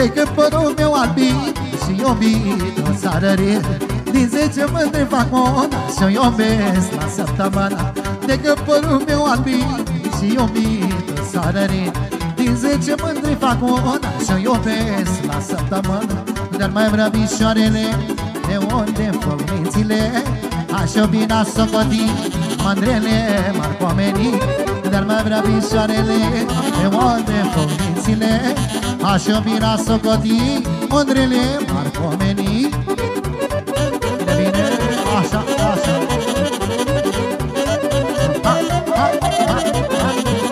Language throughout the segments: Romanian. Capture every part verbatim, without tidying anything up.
De când părul meu albit și iubit o sarărit, din zece mândri fac una și-o iubesc la săptămână. De când părul meu albit și iubit o sarărit, din zece mândri fac una și-o iubesc la săptămână. Dar mai vrea bișoarele, de unde făc mințile, aș iubi n-aș socoti mândrele marcomenii. Dar mai vrea bișoarele, de unde făc mințile, aș iubi n-aș socoti mândrele marcomenii. De bine, așa, așa. Ha, ha, ha, ha.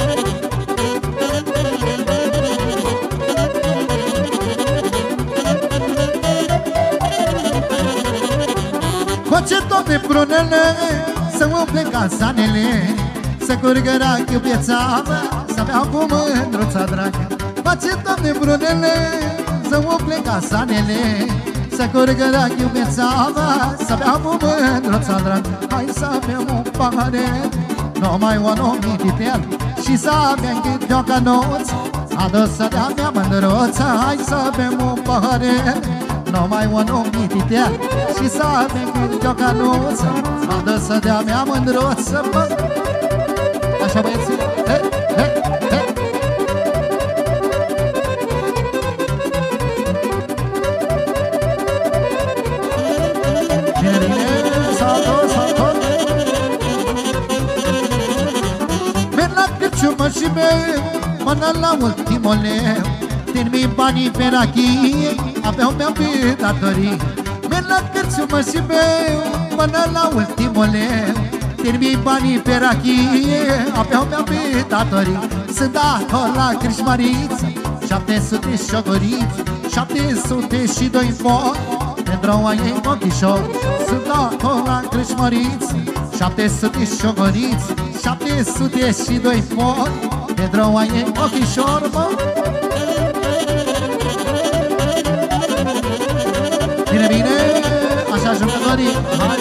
Face toate prunele, să umple casanele, să curgă rachiu piața mea, să beau cu mândruța dragă. Face toate prunele, să umple casanele, să curgă rachiu piața mea, să beau cu mândruța dragă. Hai să bem un pahare, numai un omititel, și să bem câte o cănuță adusă de-a mea mândruță. Hai să bem un pahare, numai un omititel, și să bem câte o cănuță adusă de-a mea mândruță. Așa băieții, he, he, he. Bine, bine, s-a-tot, s-a-tot. Merg la cârciumă și meu până la ultimul leu, din-mi banii pe rachie, abia mi-am pe datorii. Merg la cârciumă și meu până la ultimul leu, din-mi banii pe rachie, abia mi-am pe datorii. Sunt dator la crâșmăriță, șapte sute șogoriți, șapte sute și doi foi, pentru a ei ochișor. Sunt dator la crâșmăriță, șapte sute șogoriți, șapte sute și doi foi, pentru a ei ochișor, mă. Bine, bine, așa jucătorii, hai!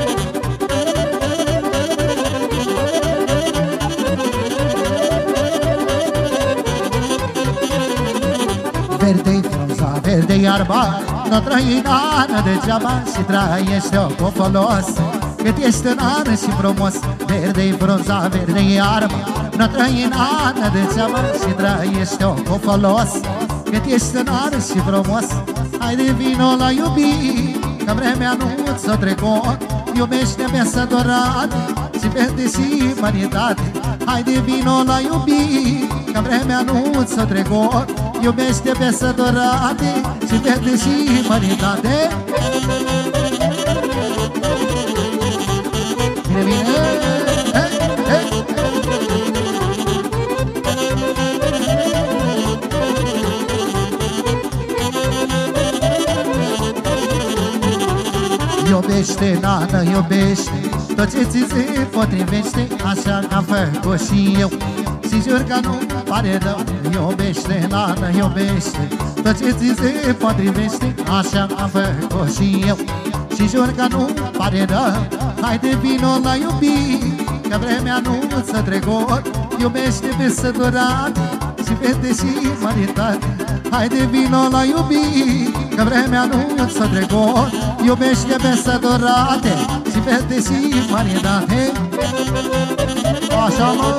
Verde-i frunza, verde-i iarba, n-o trăi în ană degeaba și trăiește-o cu folos. Cât ești tânăr și frumos, verde-i frunza, verde-i iarba, n-o trăi în ană degeaba și trăiește-o cu folos. Cât ești tânăr și frumos, haide vino la iubit, că vremea nu ți-o trecut. Iubește-mi să dorate și verde și humanitate. Haide vino la iubit, că vremea nu ți-o trecut. Iubește-mi să dorate și verde și humanitate. Bine, bine, hey, hey. Iubește, nană, iubește tot ce ți se potrivește, așa că am făcut și eu și jur că nu pare rău. Iubește, nană, iubește tot ce ți se potrivește, așa că am făcut și eu și jur că nu pare rău. Haide vino la iubit, că vremea nu ți-a trecut. Iubește-mi să durate și vede și humanitate. Haide vino la iubit, că vremea nu ți-a trecut. Iubește-mi să durate și vede și humanitate. Așa, mă.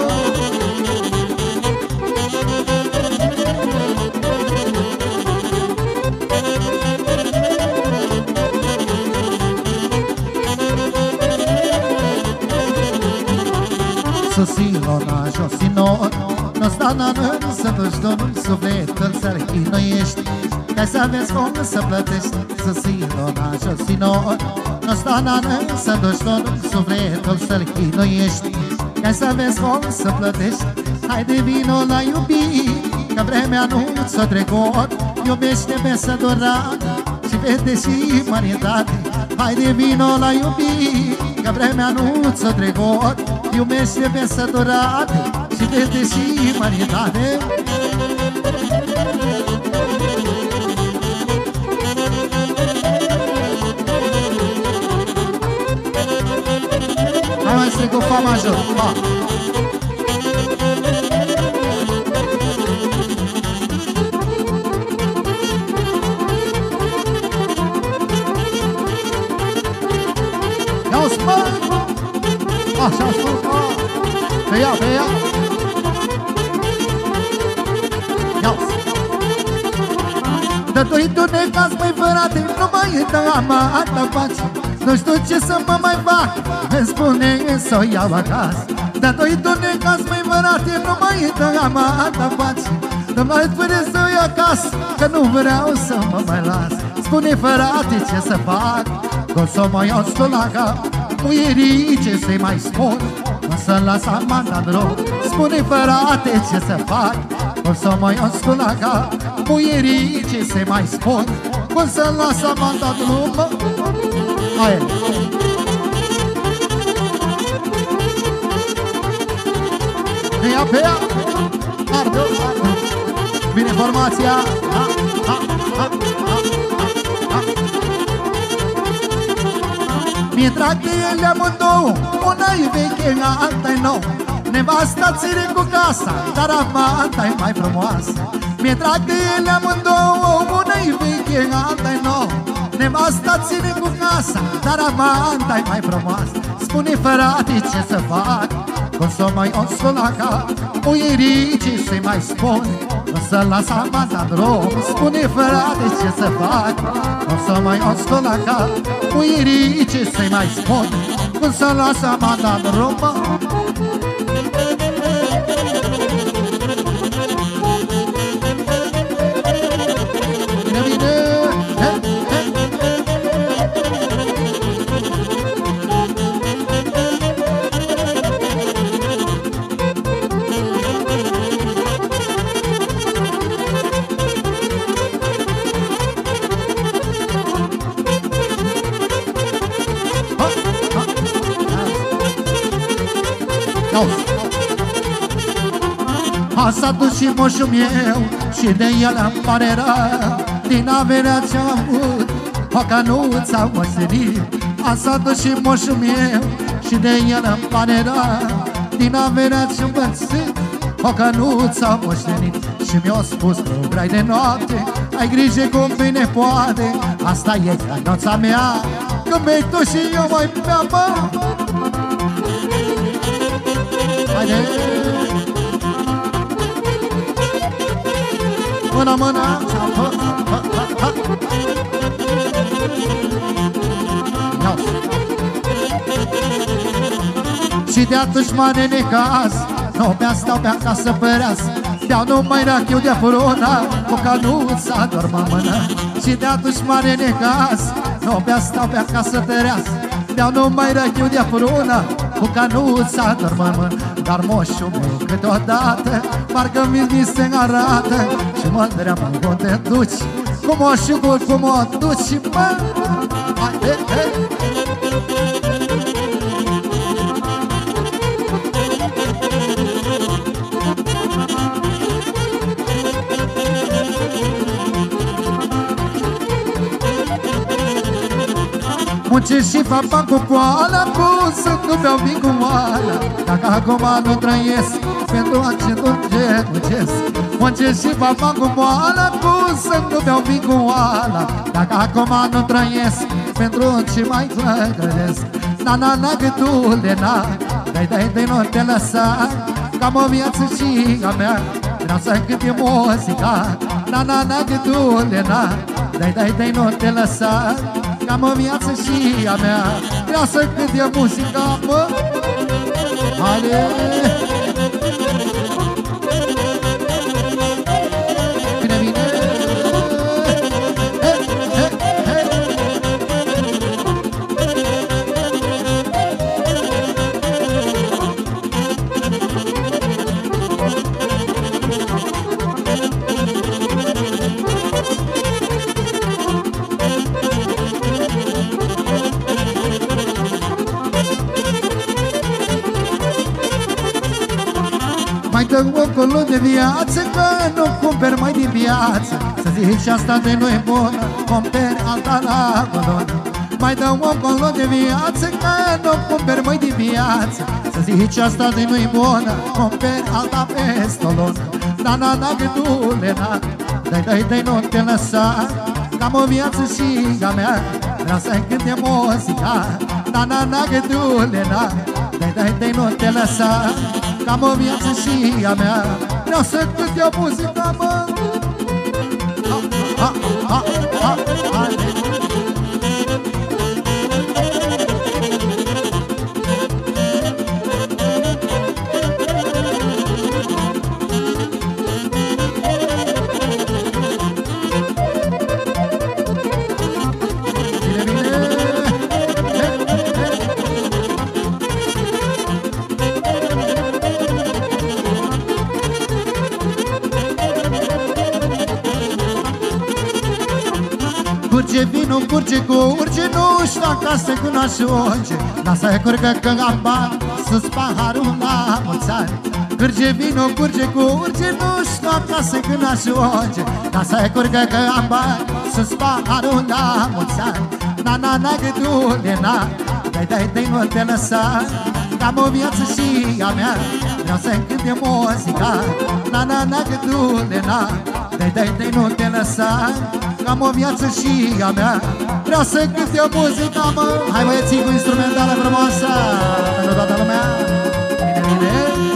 Susilo na josinor, nu sta na rând să duci domnul sufletul să-l chinuiești, ca să vezi cum să plătești. Susilo na josinor, nu sta na rând să duci domnul sufletul să-l chinuiești, ca să vezi cum să plătești. Haide vino la iubit, că vremea nu ți-o trecut. Iubește-mi să durate și vede și humanitate. Haide vino la iubit, că vremea nu ți-o trecut. Iubește-mi să durate și vede și humanitate. Hai mai stric cu fa major, fa. Așa spun, pe ea, pe ea. Ia-o-ți. Dă-doi tu necaz, măi, frate, nu mai dă amată pace. Nu știu ce să mă mai fac, îmi spune să o iau acasă. Dă-doi tu necaz, măi, frate, nu mai dă amată pace. Nu mai spune să o iau acasă, că nu vreau să mă mai las. Spune, frate, ce să fac, că o să mă iau la cap. Muierii, ce să-i mai spun, o să-mi las amanta în drum. Spune, frate, ce să fac, o să mă iau la cap. Muierii, ce să-i mai spun, o să-mi las amanta în drum. Hai! Ia pe ea! Arde, arde! Vine formația! Ha, ha, ha, ha, ha. Mi-e drag de ele amândouă, una-i veche, alta-i nouă. Nevasta ține cu casa, dar amanta-i mai frumoasă. Mi-e drag de ele amândouă, una-i veche, alta-i nouă. Nevasta ține cu casa, dar amanta-i mai frumoasă. Spune, frate, ce să fac, o să mai o la cap. Muierii, ce să-i mai spun, o să las amanta în drum. Spune, frate, ce să fac, o să mai o la cap. Muierii, ce să-i mai spun, o să las amanta în drum. Bine, bine! S-a dus și moșul meu și de el îmi pare rău. Din averea ce-am avut o canuță moștenit. S-a dus și moșul meu și de el îmi pare rău. Din averea ce-am văzut o canuță moștenit. Și mi-a spus că vrei de noapte, ai grijă cum bine poate. Asta e canuța mea, când bei tu și eu mai bea, bă. Haide! Mâna, mâna, ha, ha, ha, ha. Și de atunci mare necaz, nu bea, stau pe acasă păreasă. Beau numai rachiu de furuna, cu canuța dorm în mână. Și de atunci mare necaz, nu bea, stau pe acasă tăreasă. Beau numai rachiu de furuna, cu canuța dorm în mână. Dar moșul meu câteodată parcă mi se arată și mă întreabă unde te duci, cu moșul, cum o duci, mă? Haide, hei! Muncesc și fac bani cu poala, cum să nu beau vin cu oala. Dacă acum nu trăiesc, pentru accentul ce muncesc. Muncesc și fac bani cu poala, cum să nu beau vin cu oala. Dacă acum nu trăiesc, pentru ce mai trăiesc. Na, na, na, gâtule, na, dai, dai, dai, nu te lăsa. Cam o viață și a mea, vreau să cânte muzica. Na, na, na, gâtule, na, dai, dai, dai, nu te lăsa. Cam o viață și a mea, vreau să cânte muzica, mă. Haide! Bine, bine! He, he, he. Mai dă ocolo de viață, că nu cumperi mai din viață. Să zici asta de nu-i bună, cumperi alta la colonă. Mai dă ocolo de viață, că nu cumperi mai din viață. Să zici asta de nu-i bună, cumperi alta peste o lună. Na, na, na, gândule, na, dai, dai, dai, nu te lăsa. Cam o viață și a mea, vreau să-i cânte muzica. Na, na, na, gândule, na, dai, dai, dai, nu te lăsa. Că am o viață și a mea, vreau să cânt eu muzica, mă. Ha, ha, ha, ha, ha. Curge vinul, curge cu urge, nu știu acasă cu n-aș urge. Lasă-i curgă că am bani, sus paharul la mulți ani. Curge vinul, curge cu urge, nu știu acasă cu n-aș urge. Lasă-i curgă că am bani, sus paharul la mulți ani. Na, na, na, gâdule, na, dai, dai, dai, nu te lăsa. Că am o viață și a mea, vreau să-mi cânte muzica. Na, na, na, gâdule, na, dai, dai, dai, nu te lăsa. Că am o viață și a mea, vreau să cânt eu muzica, mă. Hai băieții cu instrumentală frumoasă pentru toată lumea. Bine,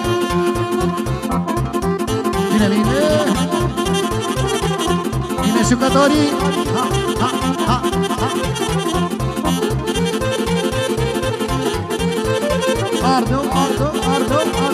bine, bine, bine, bine jucătorii. Ha, ha, ha, ha. Ardu, ardu, ardu, ardu.